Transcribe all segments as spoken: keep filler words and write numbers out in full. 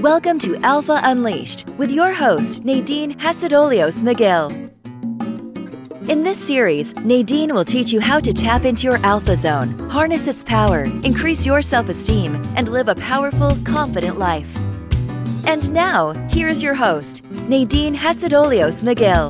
Welcome to Alpha Unleashed with your host, Nadine Hatzidolios McGill. In this series, Nadine will teach you how to tap into your alpha zone, harness its power, increase your self-esteem, and live a powerful, confident life. And now, here's your host, Nadine Hatzidolios McGill.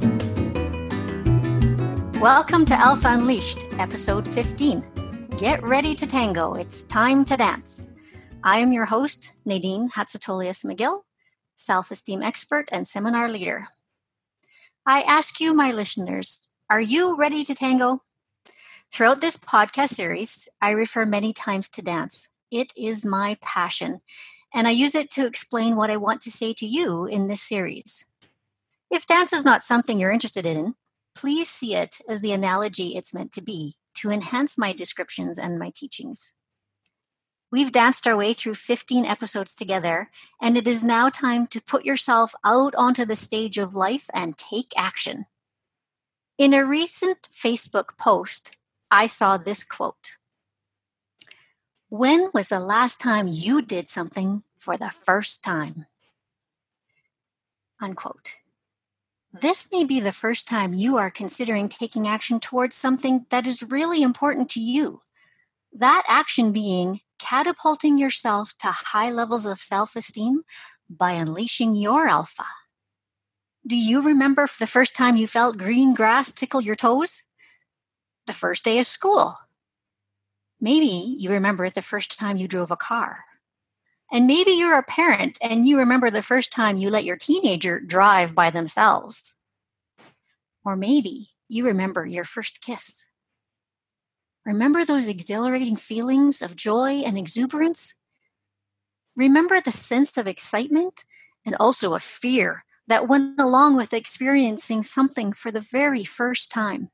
Welcome to Alpha Unleashed, episode fifteen. Get ready to tango. It's time to dance. I am your host, Nadine Hatzidolios McGill, self-esteem expert and seminar leader. I ask you, my listeners, are you ready to tango? Throughout this podcast series, I refer many times to dance. It is my passion, and I use it to explain what I want to say to you in this series. If dance is not something you're interested in, please see it as the analogy it's meant to be, to enhance my descriptions and my teachings. We've danced our way through fifteen episodes together, and it is now time to put yourself out onto the stage of life and take action. In a recent Facebook post, I saw this quote: "When was the last time you did something for the first time?" Unquote. This may be the first time you are considering taking action towards something that is really important to you. That action being catapulting yourself to high levels of self-esteem by unleashing your alpha. Do you remember the first time you felt green grass tickle your toes? The first day of school. Maybe you remember the first time you drove a car. And maybe you're a parent and you remember the first time you let your teenager drive by themselves. Or maybe you remember your first kiss. Remember those exhilarating feelings of joy and exuberance? Remember the sense of excitement and also of fear that went along with experiencing something for the very first time?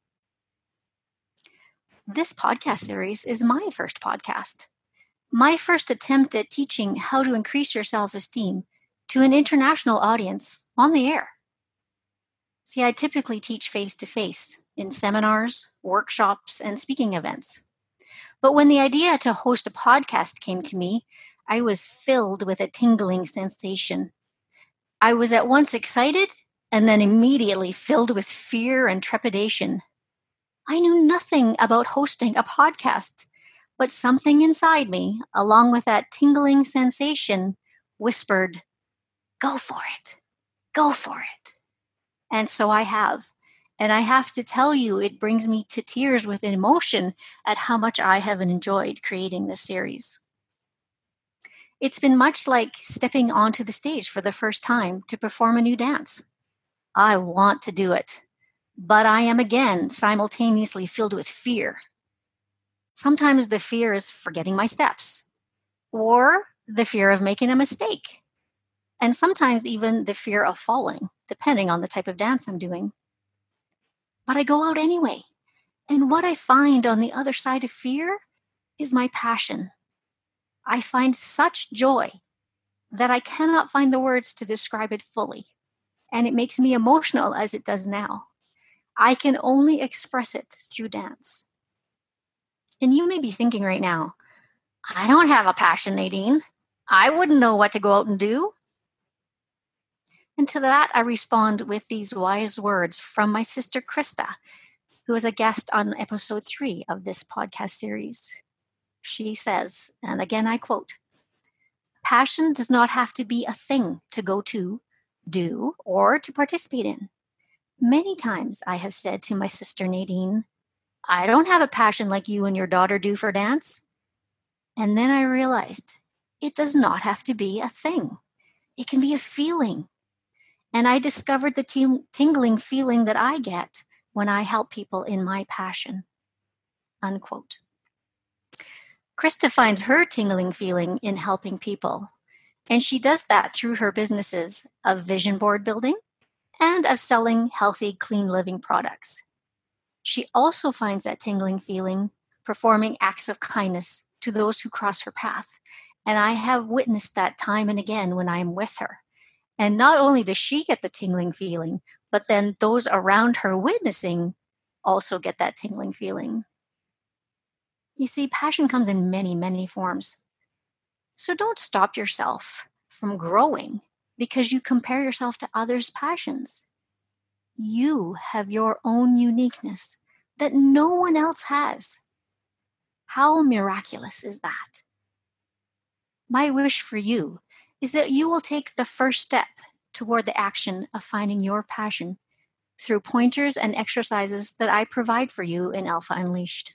This podcast series is my first podcast. My first attempt at teaching how to increase your self-esteem to an international audience on the air. See, I typically teach face-to-face in seminars, workshops, and speaking events. But when the idea to host a podcast came to me, I was filled with a tingling sensation. I was at once excited and then immediately filled with fear and trepidation. I knew nothing about hosting a podcast, but something inside me, along with that tingling sensation, whispered, "Go for it, go for it." And so I have. And I have to tell you, it brings me to tears with emotion at how much I have enjoyed creating this series. It's been much like stepping onto the stage for the first time to perform a new dance. I want to do it, but I am again simultaneously filled with fear. Sometimes the fear is forgetting my steps, or the fear of making a mistake, and sometimes even the fear of falling, depending on the type of dance I'm doing. But I go out anyway. And what I find on the other side of fear is my passion. I find such joy that I cannot find the words to describe it fully. And it makes me emotional as it does now. I can only express it through dance. And you may be thinking right now, I don't have a passion, Nadine. I wouldn't know what to go out and do. And to that, I respond with these wise words from my sister Krista, who is a guest on episode three of this podcast series. She says, and again I quote, "Passion does not have to be a thing to go to, do, or to participate in. Many times I have said to my sister Nadine, I don't have a passion like you and your daughter do for dance. And then I realized it does not have to be a thing. It can be a feeling. And I discovered the ting- tingling feeling that I get when I help people in my passion." Unquote. Krista finds her tingling feeling in helping people, and she does that through her businesses of vision board building and of selling healthy, clean living products. She also finds that tingling feeling performing acts of kindness to those who cross her path, and I have witnessed that time and again when I am with her. And not only does she get the tingling feeling, but then those around her witnessing also get that tingling feeling. You see, passion comes in many, many forms. So don't stop yourself from growing because you compare yourself to others' passions. You have your own uniqueness that no one else has. How miraculous is that? My wish for you is that you will take the first step toward the action of finding your passion through pointers and exercises that I provide for you in Alpha Unleashed.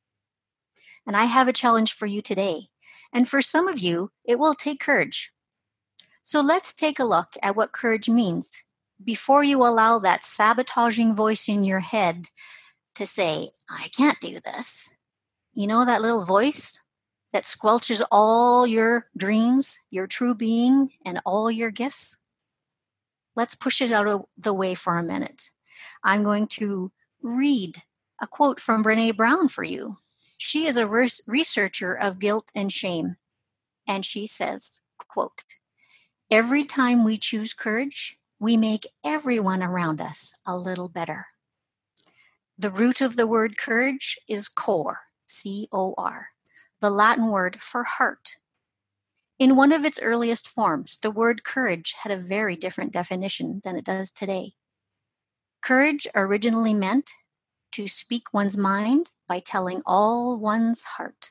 And I have a challenge for you today. And for some of you, it will take courage. So let's take a look at what courage means before you allow that sabotaging voice in your head to say, I can't do this. You know that little voice that squelches all your dreams, your true being, and all your gifts? Let's push it out of the way for a minute. I'm going to read a quote from Brené Brown for you. She is a res- researcher of guilt and shame. And she says, quote, every time we choose courage, we make everyone around us a little better. The root of the word courage is cor, C O R, the Latin word for heart. In one of its earliest forms, the word courage had a very different definition than it does today. Courage originally meant to speak one's mind by telling all one's heart.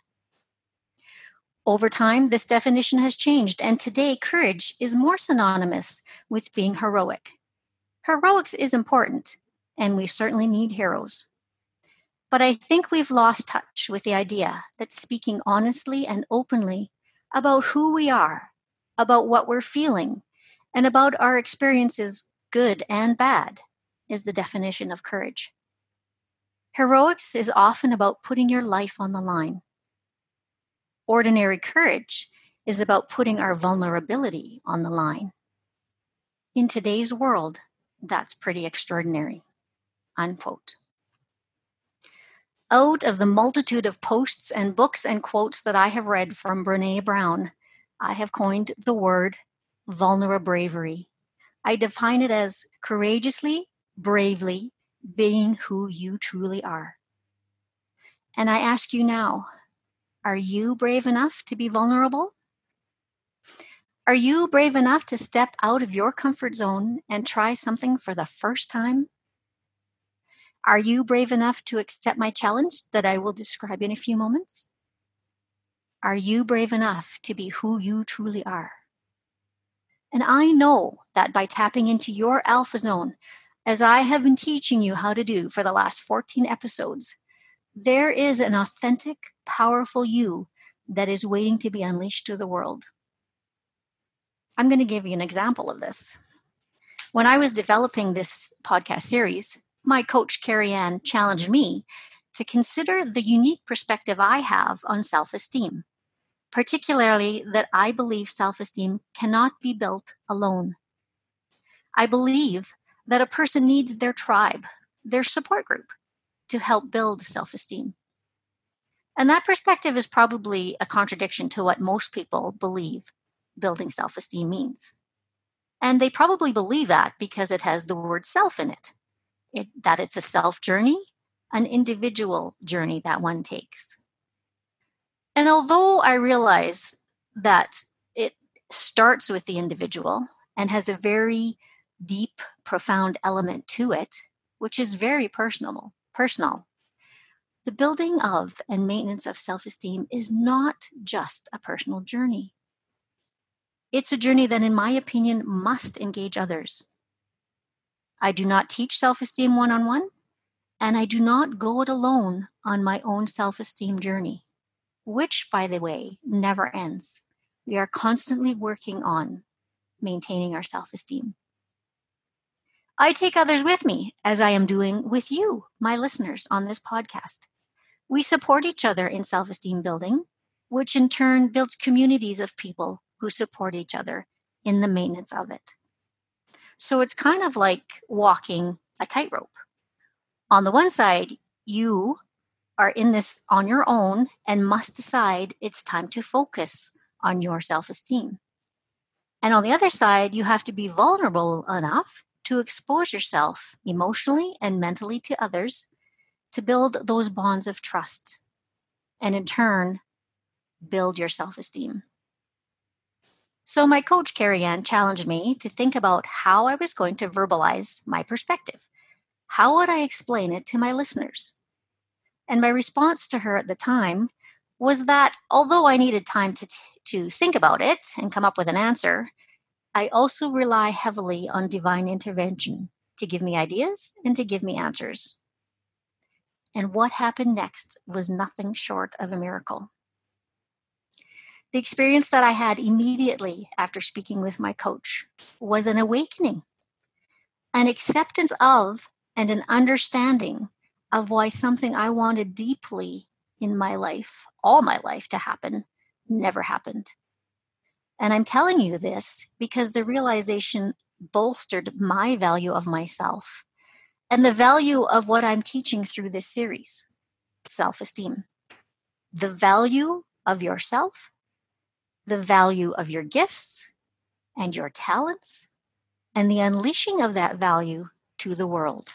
Over time, this definition has changed, and today courage is more synonymous with being heroic. Heroics is important, and we certainly need heroes. But I think we've lost touch with the idea that speaking honestly and openly about who we are, about what we're feeling, and about our experiences, good and bad, is the definition of courage. Heroics is often about putting your life on the line. Ordinary courage is about putting our vulnerability on the line. In today's world, that's pretty extraordinary. Unquote. Out of the multitude of posts and books and quotes that I have read from Brené Brown, I have coined the word vulnerabravery. I define it as courageously, bravely being who you truly are. And I ask you now, are you brave enough to be vulnerable? Are you brave enough to step out of your comfort zone and try something for the first time? Are you brave enough to accept my challenge that I will describe in a few moments? Are you brave enough to be who you truly are? And I know that by tapping into your alpha zone, as I have been teaching you how to do for the last fourteen episodes, there is an authentic, powerful you that is waiting to be unleashed to the world. I'm going to give you an example of this. When I was developing this podcast series, my coach, Carrie Ann, challenged me to consider the unique perspective I have on self-esteem, particularly that I believe self-esteem cannot be built alone. I believe that a person needs their tribe, their support group, to help build self-esteem. And that perspective is probably a contradiction to what most people believe building self-esteem means. And they probably believe that because it has the word self in it. It, that it's a self journey, an individual journey that one takes. And although I realize that it starts with the individual and has a very deep, profound element to it, which is very personal, personal, the building of and maintenance of self-esteem is not just a personal journey. It's a journey that, in my opinion, must engage others. I do not teach self-esteem one-on-one, and I do not go it alone on my own self-esteem journey, which, by the way, never ends. We are constantly working on maintaining our self-esteem. I take others with me, as I am doing with you, my listeners, on this podcast. We support each other in self-esteem building, which in turn builds communities of people who support each other in the maintenance of it. So it's kind of like walking a tightrope. On the one side, you are in this on your own and must decide it's time to focus on your self-esteem. And on the other side, you have to be vulnerable enough to expose yourself emotionally and mentally to others to build those bonds of trust and in turn, build your self-esteem. So my coach, Carrie Ann, challenged me to think about how I was going to verbalize my perspective. How would I explain it to my listeners? And my response to her at the time was that although I needed time to, t- to think about it and come up with an answer, I also rely heavily on divine intervention to give me ideas and to give me answers. And what happened next was nothing short of a miracle. The experience that I had immediately after speaking with my coach was an awakening, an acceptance of and an understanding of why something I wanted deeply in my life, all my life to happen, never happened. And I'm telling you this because the realization bolstered my value of myself and the value of what I'm teaching through this series, self-esteem. The value of yourself, the value of your gifts and your talents, and the unleashing of that value to the world.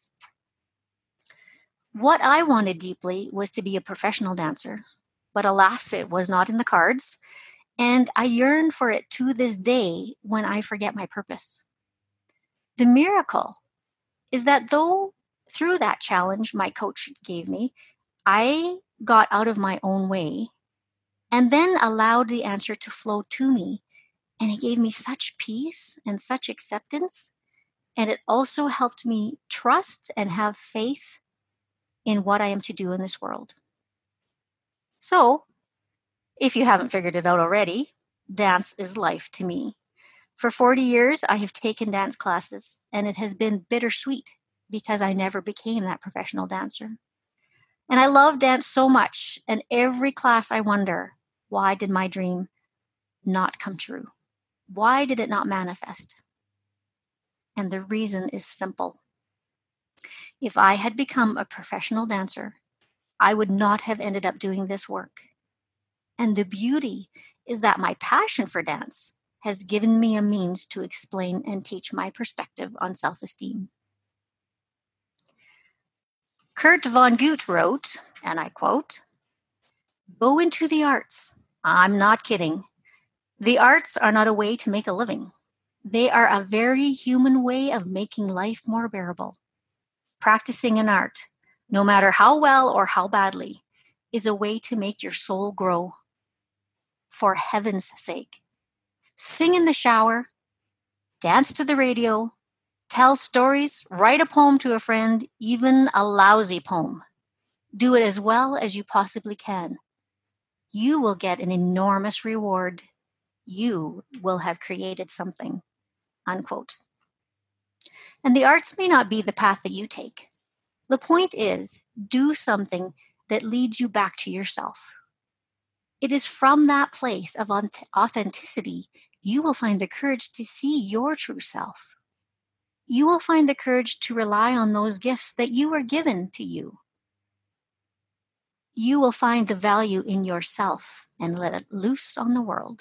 What I wanted deeply was to be a professional dancer, but alas, it was not in the cards, and I yearn for it to this day when I forget my purpose. The miracle is that though through that challenge my coach gave me, I got out of my own way and then allowed the answer to flow to me. And it gave me such peace and such acceptance. And it also helped me trust and have faith in what I am to do in this world. So, if you haven't figured it out already, dance is life to me. For forty years, I have taken dance classes, and it has been bittersweet because I never became that professional dancer. And I love dance so much, and every class I wonder, why did my dream not come true? Why did it not manifest? And the reason is simple. If I had become a professional dancer, I would not have ended up doing this work. And the beauty is that my passion for dance has given me a means to explain and teach my perspective on self-esteem. Kurt Vonnegut wrote, and I quote, "Go into the arts. I'm not kidding. The arts are not a way to make a living. They are a very human way of making life more bearable. Practicing an art, no matter how well or how badly, is a way to make your soul grow. For heaven's sake, sing in the shower, dance to the radio, tell stories, write a poem to a friend, even a lousy poem. Do it as well as you possibly can. You will get an enormous reward. You will have created something." Unquote. And the arts may not be the path that you take. The point is, do something that leads you back to yourself. It is from that place of authenticity you will find the courage to see your true self. You will find the courage to rely on those gifts that you were given to you. You will find the value in yourself and let it loose on the world.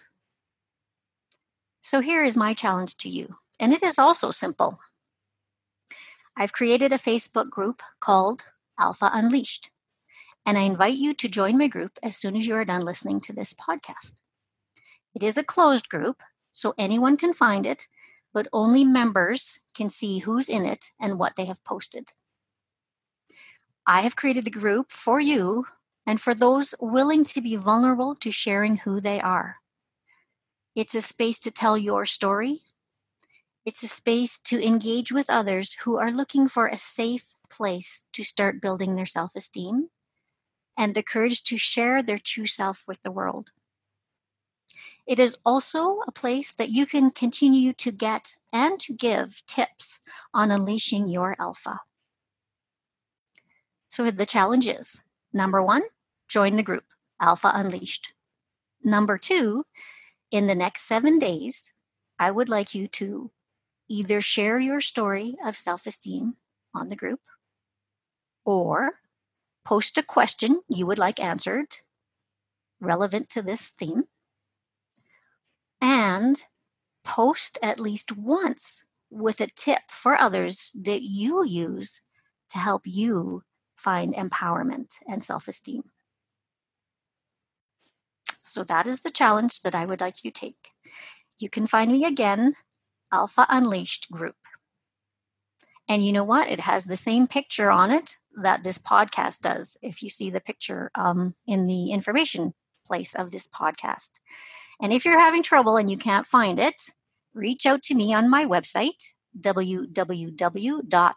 So here is my challenge to you, and it is also simple. I've created a Facebook group called Alpha Unleashed, and I invite you to join my group as soon as you are done listening to this podcast. It is a closed group, so anyone can find it, but only members can see who's in it and what they have posted. I have created the group for you and for those willing to be vulnerable to sharing who they are. It's a space to tell your story. It's a space to engage with others who are looking for a safe place to start building their self-esteem and the courage to share their true self with the world. It is also a place that you can continue to get and to give tips on unleashing your alpha. So the challenge is, number one, join the group, Alpha Unleashed. Number two, in the next seven days, I would like you to either share your story of self-esteem on the group or post a question you would like answered relevant to this theme, and post at least once with a tip for others that you use to help you find empowerment and self-esteem. So that is the challenge that I would like you to take. you can find me again, Alpha Unleashed Group. And you know what? It has the same picture on it that this podcast does, if you see the picture um, in the information place of this podcast. And if you're having trouble and you can't find it, reach out to me on my website, w w w dot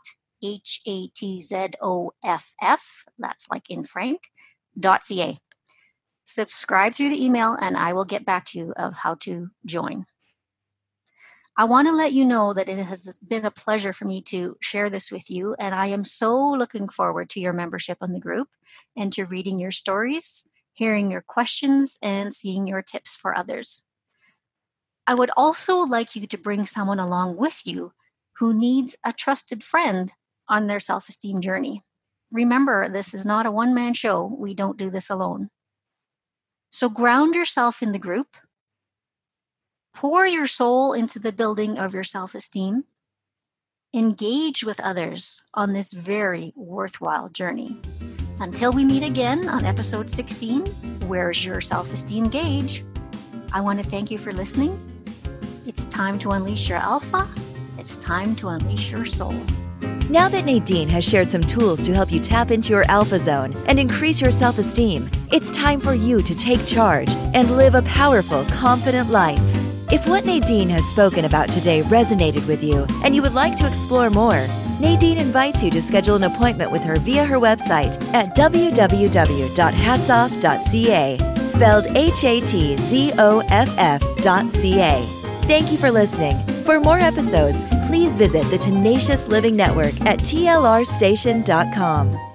hatzoff, that's like in Frank, .ca. Subscribe through the email and I will get back to you of how to join. I want to let you know that it has been a pleasure for me to share this with you, and I am so looking forward to your membership on the group and to reading your stories, hearing your questions, and seeing your tips for others. I would also like you to bring someone along with you who needs a trusted friend on their self-esteem journey. Remember, this is not a one-man show. We don't do this alone. So ground yourself in the group. Pour your soul into the building of your self-esteem. Engage with others on this very worthwhile journey. Until we meet again on episode sixteen, Where's Your Self-Esteem Gauge? I want to thank you for listening. It's time to unleash your alpha. It's time to unleash your soul. Now that Nadine has shared some tools to help you tap into your alpha zone and increase your self-esteem, it's time for you to take charge and live a powerful, confident life. If what Nadine has spoken about today resonated with you and you would like to explore more, Nadine invites you to schedule an appointment with her via her website at w w w dot hatzoff dot c a, spelled H A T Z O F F dot C A. Thank you for listening. For more episodes, please visit the Tenacious Living Network at T L R station dot com.